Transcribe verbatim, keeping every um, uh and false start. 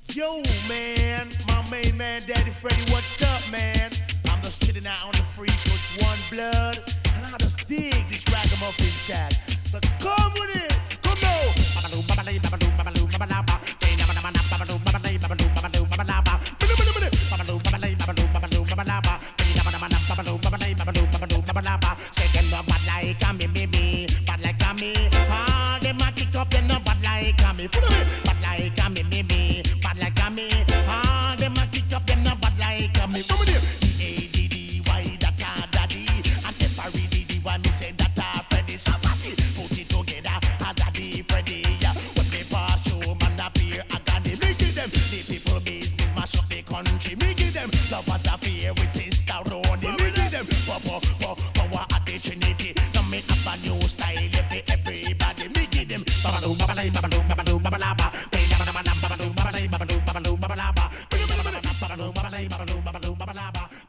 Yo, man, my main man, Daddy Freddy, what's up, man? I'm just chilling out on the free with one blood, and I just dig this ragamuffin chat. So come with it, come on. Say them no bad like a me, me, me, bad like a me. All them a kick up, them no bad like a me. Bad like a me, me, me, bad like a me. All them a kick up, them no bad like a me. E A D D Y that a daddy, and F R E D D Y me say that a Freddy. So pass it, put it together, a daddy Freddy. Yeah, when they pass through, man appear agony. Me give them the people business, mash up the country. Me give them lovers affair with sister Ronnie. Me give them power, power, power at the Trinity. Now me have a new style, every everybody. Me give them babaloo, babalay, babaloo, babaloo, babalaba. Play babaloo, babaloo, babalay, babaloo, babaloo, babalaba. Babaloo, babalay, babaloo, babaloo, babalaba.